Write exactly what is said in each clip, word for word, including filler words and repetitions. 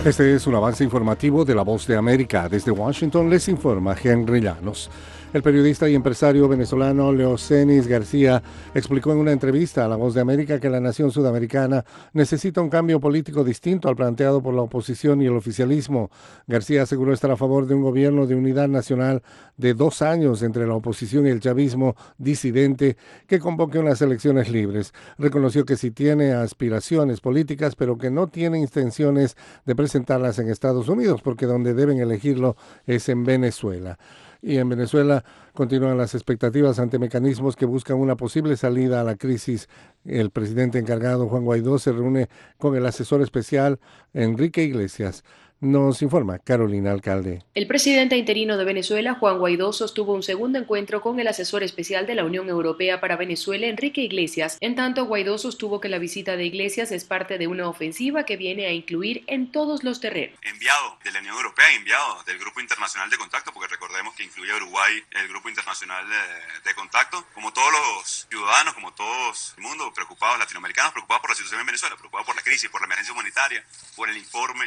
Este es un avance informativo de La Voz de América. Desde Washington les informa Henry Llanos. El periodista y empresario venezolano Leocenis García explicó en una entrevista a La Voz de América que la nación sudamericana necesita un cambio político distinto al planteado por la oposición y el oficialismo. García aseguró estar a favor de un gobierno de unidad nacional de dos años entre la oposición y el chavismo disidente que convoque unas elecciones libres. Reconoció que sí tiene aspiraciones políticas, pero que no tiene intenciones de presentarlas en Estados Unidos, porque donde deben elegirlo es en Venezuela. Y en Venezuela continúan las expectativas ante mecanismos que buscan una posible salida a la crisis. El presidente encargado, Juan Guaidó, se reúne con el asesor especial Enrique Iglesias. Nos informa Carolina Alcalde. El presidente interino de Venezuela, Juan Guaidó, sostuvo un segundo encuentro con el asesor especial de la Unión Europea para Venezuela, Enrique Iglesias. En tanto, Guaidó sostuvo que la visita de Iglesias es parte de una ofensiva que viene a incluir en todos los terrenos. Enviado de la Unión Europea, enviado del Grupo Internacional de Contacto, porque recordemos que incluye a Uruguay el Grupo Internacional de, de Contacto, como todos los ciudadanos, como todos el mundo, preocupados, latinoamericanos, preocupados por la situación en Venezuela, preocupados por la crisis, por la emergencia humanitaria, por el informe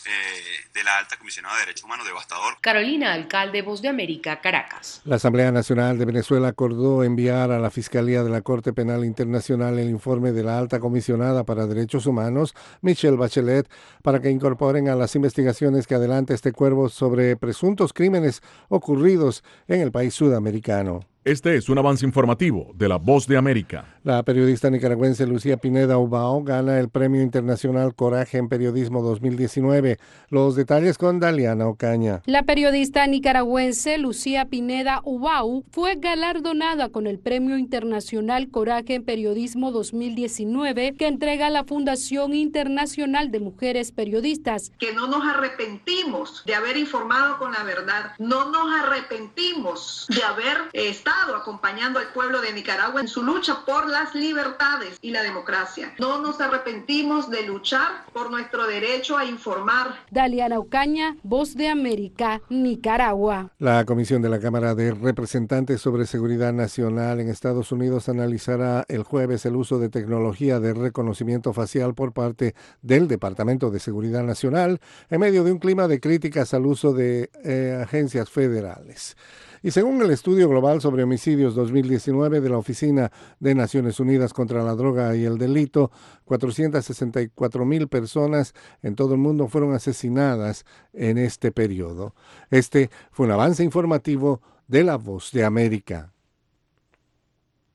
Eh, de la alta comisionada de Derechos Humanos devastador. Carolina Alcalde, Voz de América, Caracas. La Asamblea Nacional de Venezuela acordó enviar a la Fiscalía de la Corte Penal Internacional el informe de la alta comisionada para Derechos Humanos, Michelle Bachelet, para que incorporen a las investigaciones que adelanta este cuerpo sobre presuntos crímenes ocurridos en el país sudamericano. Este es un avance informativo de La Voz de América. La periodista nicaragüense Lucía Pineda Ubao gana el Premio Internacional Coraje en Periodismo dos mil diecinueve. Los detalles con Daliana Ocaña. La periodista nicaragüense Lucía Pineda Ubao fue galardonada con el Premio Internacional Coraje en Periodismo dos mil diecinueve que entrega la Fundación Internacional de Mujeres Periodistas. Que no nos arrepentimos de haber informado con la verdad, no nos arrepentimos de haber estado acompañando al pueblo de Nicaragua en su lucha por las libertades y la democracia. No nos arrepentimos de luchar por nuestro derecho a informar. Daliana Ocaña, Voz de América, Nicaragua. La Comisión de la Cámara de Representantes sobre Seguridad Nacional en Estados Unidos analizará el jueves el uso de tecnología de reconocimiento facial por parte del Departamento de Seguridad Nacional en medio de un clima de críticas al uso de eh, agencias federales. Y según el Estudio Global sobre Homicidios dos mil diecinueve de la Oficina de Naciones Unidas contra la Droga y el Delito, cuatrocientas sesenta y cuatro mil personas en todo el mundo fueron asesinadas en este periodo. Este fue un avance informativo de La Voz de América.